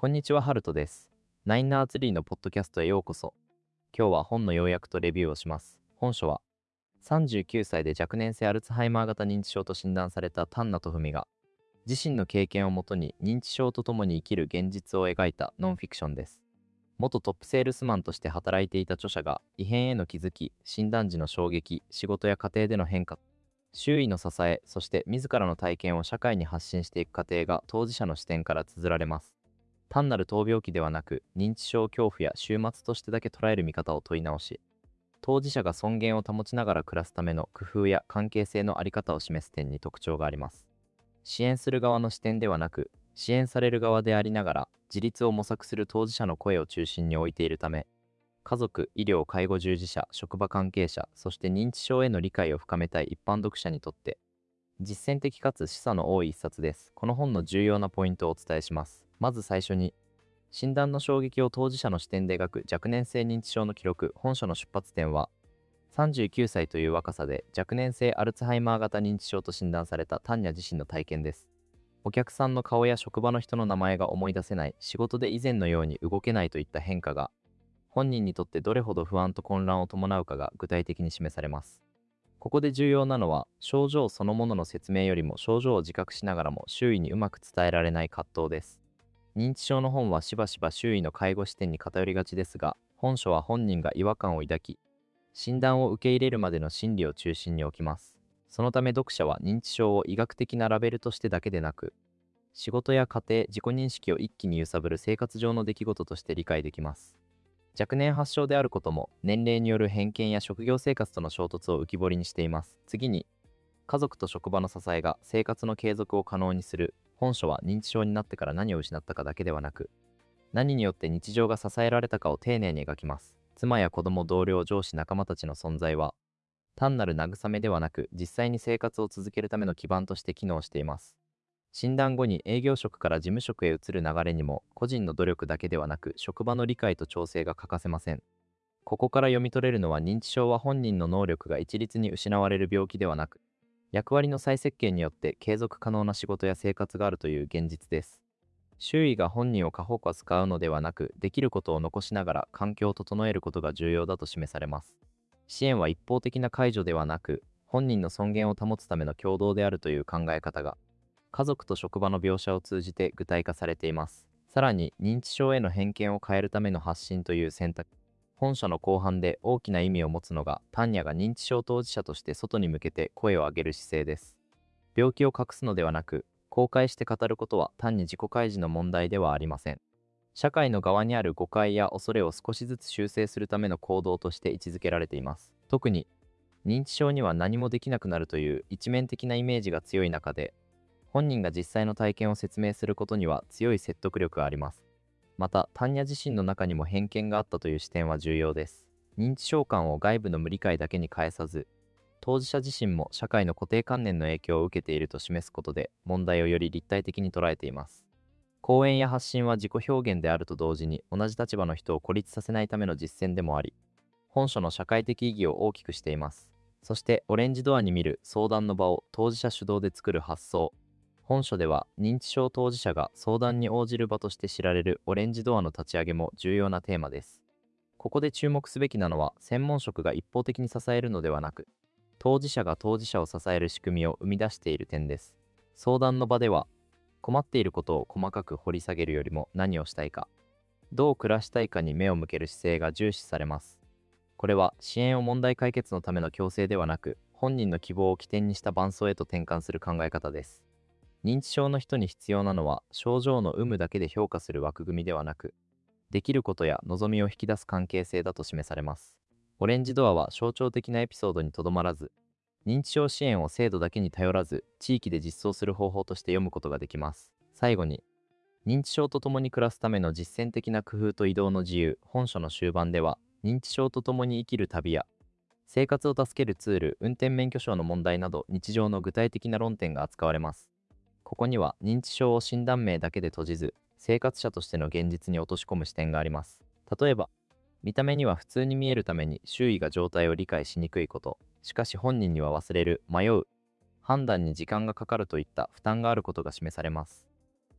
こんにちは、ハルトです。ナインナーツリーのポッドキャストへようこそ。今日は本の要約とレビューをします。本書は、39歳で若年性アルツハイマー型認知症と診断された丹野文が、自身の経験をもとに認知症とともに生きる現実を描いたノンフィクションです。元トップセールスマンとして働いていた著者が、異変への気づき、診断時の衝撃、仕事や家庭での変化、周囲の支え、そして自らの体験を社会に発信していく過程が当事者の視点から綴られます。単なる闘病期ではなく、認知症恐怖や終末としてだけ捉える見方を問い直し、当事者が尊厳を保ちながら暮らすための工夫や関係性の在り方を示す点に特徴があります。支援する側の視点ではなく、支援される側でありながら、自立を模索する当事者の声を中心に置いているため、家族、医療、介護従事者、職場関係者、そして認知症への理解を深めたい一般読者にとって、実践的かつ示唆の多い一冊です。この本の重要なポイントをお伝えします。まず最初に、診断の衝撃を当事者の視点で描く若年性認知症の記録。本書の出発点は、39歳という若さで若年性アルツハイマー型認知症と診断された丹野自身の体験です。お客さんの顔や職場の人の名前が思い出せない、仕事で以前のように動けないといった変化が、本人にとってどれほど不安と混乱を伴うかが具体的に示されます。ここで重要なのは、症状そのものの説明よりも症状を自覚しながらも周囲にうまく伝えられない葛藤です。認知症の本はしばしば周囲の介護視点に偏りがちですが、本書は本人が違和感を抱き、診断を受け入れるまでの心理を中心に置きます。そのため読者は認知症を医学的なラベルとしてだけでなく、仕事や家庭、自己認識を一気に揺さぶる生活上の出来事として理解できます。若年発症であることも、年齢による偏見や職業生活との衝突を浮き彫りにしています。次に、家族と職場の支えが生活の継続を可能にする。本書は認知症になってから何を失ったかだけではなく、何によって日常が支えられたかを丁寧に描きます。妻や子供、同僚、上司、仲間たちの存在は、単なる慰めではなく、実際に生活を続けるための基盤として機能しています。診断後に営業職から事務職へ移る流れにも、個人の努力だけではなく、職場の理解と調整が欠かせません。ここから読み取れるのは、認知症は本人の能力が一律に失われる病気ではなく、役割の再設計によって継続可能な仕事や生活があるという現実です。周囲が本人を過保護使うのではなく、できることを残しながら環境を整えることが重要だと示されます。支援は一方的な介助ではなく、本人の尊厳を保つための共同であるという考え方が、家族と職場の描写を通じて具体化されています。さらに、認知症への偏見を変えるための発信という選択。本書の後半で大きな意味を持つのが、丹野が認知症当事者として外に向けて声を上げる姿勢です。病気を隠すのではなく、公開して語ることは単に自己開示の問題ではありません。社会の側にある誤解や恐れを少しずつ修正するための行動として位置づけられています。特に、認知症には何もできなくなるという一面的なイメージが強い中で、本人が実際の体験を説明することには強い説得力があります。また、丹野自身の中にも偏見があったという視点は重要です。認知症感を外部の無理解だけに返さず、当事者自身も社会の固定観念の影響を受けていると示すことで、問題をより立体的に捉えています。講演や発信は自己表現であると同時に、同じ立場の人を孤立させないための実践でもあり、本書の社会的意義を大きくしています。そして、オレンジドアに見る相談の場を当事者主導で作る発想。本書では、認知症当事者が相談に応じる場として知られるオレンジドアの立ち上げも重要なテーマです。ここで注目すべきなのは、専門職が一方的に支えるのではなく、当事者が当事者を支える仕組みを生み出している点です。相談の場では、困っていることを細かく掘り下げるよりも、何をしたいか、どう暮らしたいかに目を向ける姿勢が重視されます。これは支援を問題解決のための強制ではなく、本人の希望を起点にした伴走へと転換する考え方です。認知症の人に必要なのは、症状の有無だけで評価する枠組みではなく、できることや望みを引き出す関係性だと示されます。オレンジドアは象徴的なエピソードにとどまらず、認知症支援を制度だけに頼らず、地域で実装する方法として読むことができます。最後に、認知症と共に暮らすための実践的な工夫と移動の自由。本書の終盤では、認知症と共に生きる旅や、生活を助けるツール、運転免許証の問題など、日常の具体的な論点が扱われます。ここには、認知症を診断名だけで閉じず、生活者としての現実に落とし込む視点があります。例えば、見た目には普通に見えるために周囲が状態を理解しにくいこと、しかし本人には忘れる、迷う、判断に時間がかかるといった負担があることが示されます。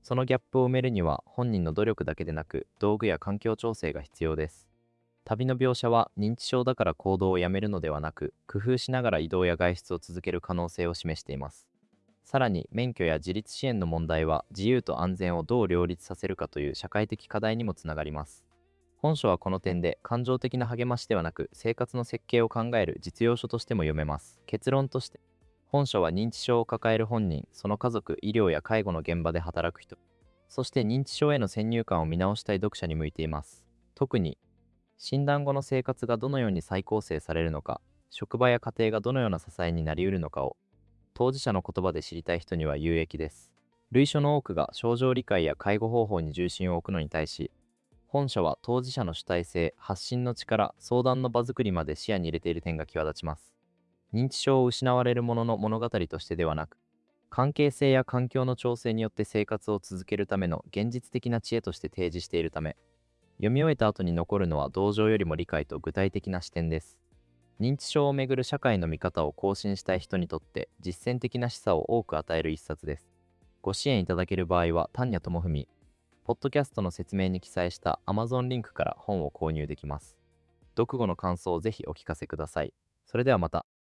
そのギャップを埋めるには本人の努力だけでなく道具や環境調整が必要です。旅の描写は認知症だから行動をやめるのではなく、工夫しながら移動や外出を続ける可能性を示しています。さらに免許や自立支援の問題は自由と安全をどう両立させるかという社会的課題にもつながります。本書はこの点で感情的な励ましではなく生活の設計を考える実用書としても読めます。結論として、本書は認知症を抱える本人、その家族、医療や介護の現場で働く人、そして認知症への先入観を見直したい読者に向いています。特に、診断後の生活がどのように再構成されるのか、職場や家庭がどのような支えになり得るのかを、当事者の言葉で知りたい人には有益です。類書の多くが症状理解や介護方法に重心を置くのに対し、本書は当事者の主体性、発信の力、相談の場作りまで視野に入れている点が際立ちます。認知症を失われる者の物語としてではなく、関係性や環境の調整によって生活を続けるための現実的な知恵として提示しているため、読み終えた後に残るのは同情よりも理解と具体的な視点です。認知症をめぐる社会の見方を更新したい人にとって実践的な示唆を多く与える一冊です。ご支援いただける場合は、丹野智文、ポッドキャストの説明に記載した Amazon リンクから本を購入できます。読後の感想をぜひお聞かせください。それではまた。